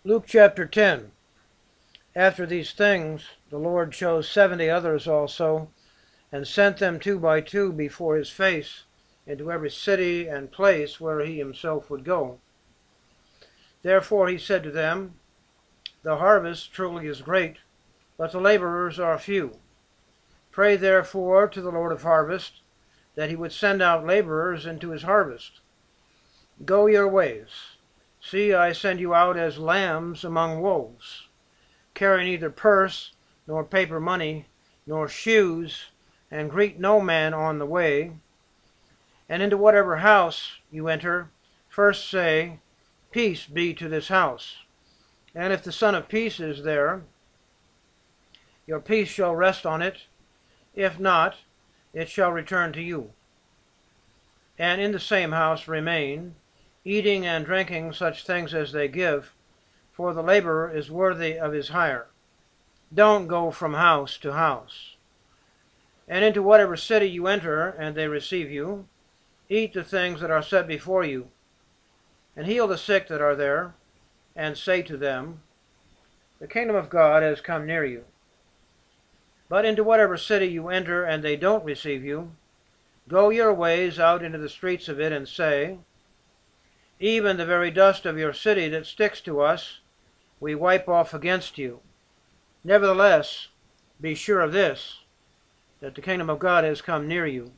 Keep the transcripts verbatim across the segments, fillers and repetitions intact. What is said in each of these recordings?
Luke chapter ten. After these things, the Lord chose seventy others also, and sent them two by two before his face into every city and place where he himself would go. Therefore he said to them, The harvest truly is great, but the laborers are few. Pray therefore to the Lord of harvest, that he would send out laborers into his harvest. Go your ways. See, I send you out as lambs among wolves. Carry neither purse, nor paper money, nor shoes, and greet no man on the way. And into whatever house you enter, first say, Peace be to this house. And if the Son of Peace is there, your peace shall rest on it. If not, it shall return to you. And in the same house remain, eating and drinking such things as they give, for the laborer is worthy of his hire. Don't go from house to house. And into whatever city you enter, and they receive you, eat the things that are set before you, and heal the sick that are there, and say to them, The kingdom of God has come near you. But into whatever city you enter, and they don't receive you, go your ways out into the streets of it, and say, Even the very dust of your city that sticks to us, we wipe off against you. Nevertheless, be sure of this, that the kingdom of God has come near you.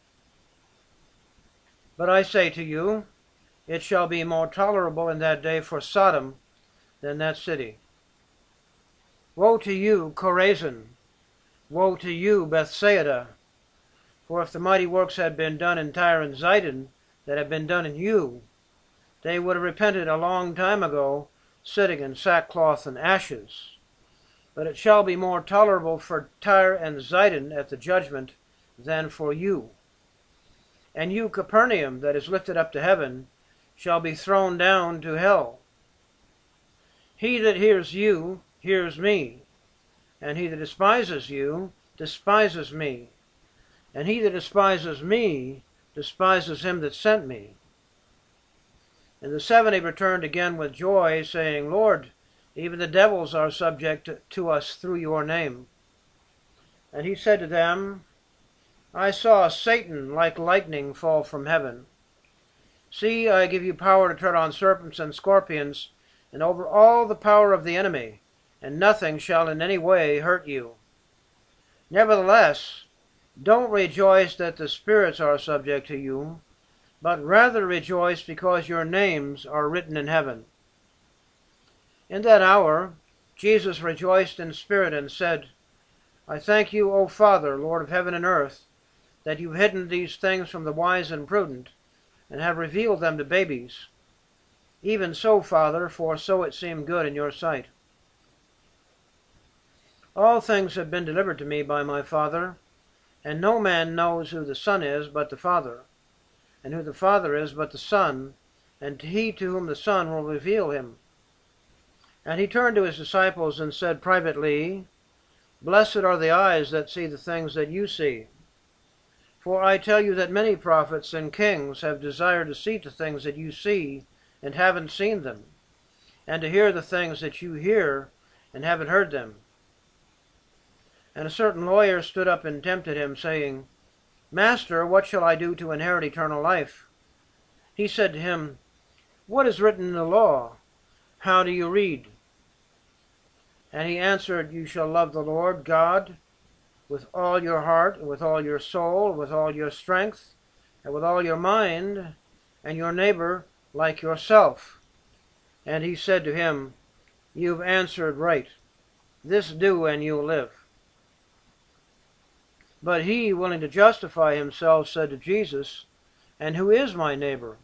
But I say to you, it shall be more tolerable in that day for Sodom than that city. Woe to you, Chorazin! Woe to you, Bethsaida! For if the mighty works had been done in Tyre and Zidon that have been done in you, they would have repented a long time ago, sitting in sackcloth and ashes. But it shall be more tolerable for Tyre and Zidon at the judgment than for you. And you, Capernaum, that is lifted up to heaven, shall be thrown down to hell. He that hears you hears me, and he that despises you despises me, and he that despises me despises him that sent me. And the seventy returned again with joy, saying, Lord, even the devils are subject to us through your name. And he said to them, I saw Satan like lightning fall from heaven. See, I give you power to tread on serpents and scorpions, and over all the power of the enemy, and nothing shall in any way hurt you. Nevertheless, don't rejoice that the spirits are subject to you, but rather rejoice because your names are written in heaven. In that hour Jesus rejoiced in spirit and said, I thank you, O Father, Lord of heaven and earth, that you've hidden these things from the wise and prudent, and have revealed them to babies. Even so, Father, for so it seemed good in your sight. All things have been delivered to me by my Father, and no man knows who the Son is but the Father, and who the Father is but the Son, and he to whom the Son will reveal him. And he turned to his disciples and said privately, Blessed are the eyes that see the things that you see. For I tell you that many prophets and kings have desired to see the things that you see and haven't seen them, and to hear the things that you hear and haven't heard them. And a certain lawyer stood up and tempted him, saying, Master, what shall I do to inherit eternal life? He said to him, What is written in the law? How do you read? And he answered, You shall love the Lord God with all your heart, and with all your soul, with all your strength, and with all your mind, and your neighbor like yourself. And he said to him, You've answered right. This do, and you'll live. But he, willing to justify himself, said to Jesus, And who is my neighbor?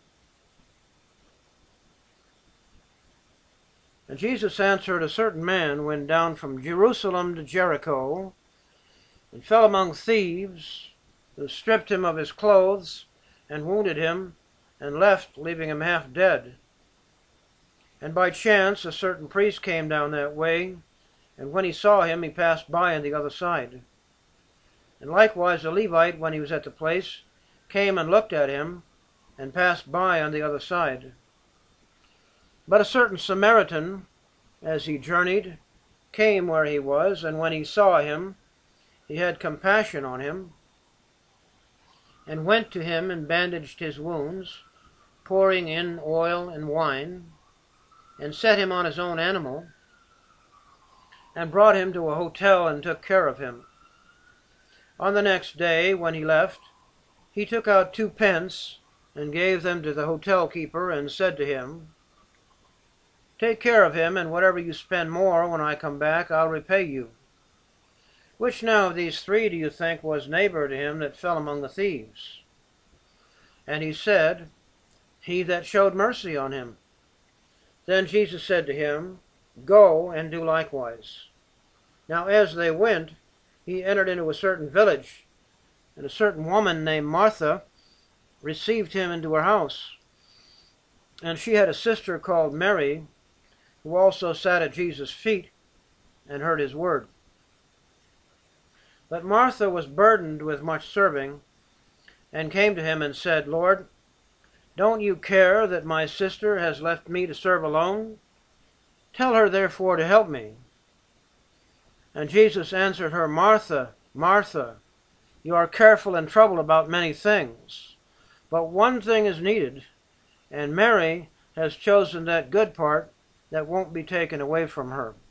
And Jesus answered, A certain man went down from Jerusalem to Jericho, and fell among thieves, who stripped him of his clothes, and wounded him, and left, leaving him half dead. And by chance a certain priest came down that way, and when he saw him, he passed by on the other side. And likewise a Levite, when he was at the place, came and looked at him, and passed by on the other side. But a certain Samaritan, as he journeyed, came where he was, and when he saw him, he had compassion on him, and went to him and bandaged his wounds, pouring in oil and wine, and set him on his own animal, and brought him to a hotel and took care of him. On the next day, when he left, he took out two pence and gave them to the hotel keeper, and said to him, "Take care of him, and whatever you spend more when I come back, I'll repay you." Which now of these three do you think was neighbor to him that fell among the thieves? And he said, "He that showed mercy on him." Then Jesus said to him, "Go and do likewise." Now as they went, he entered into a certain village, and a certain woman named Martha received him into her house. And she had a sister called Mary, who also sat at Jesus' feet and heard his word. But Martha was burdened with much serving, and came to him and said, "Lord, don't you care that my sister has left me to serve alone? Tell her therefore to help me." And Jesus answered her, "Martha, Martha, you are careful and troubled about many things, but one thing is needed, and Mary has chosen that good part that won't be taken away from her."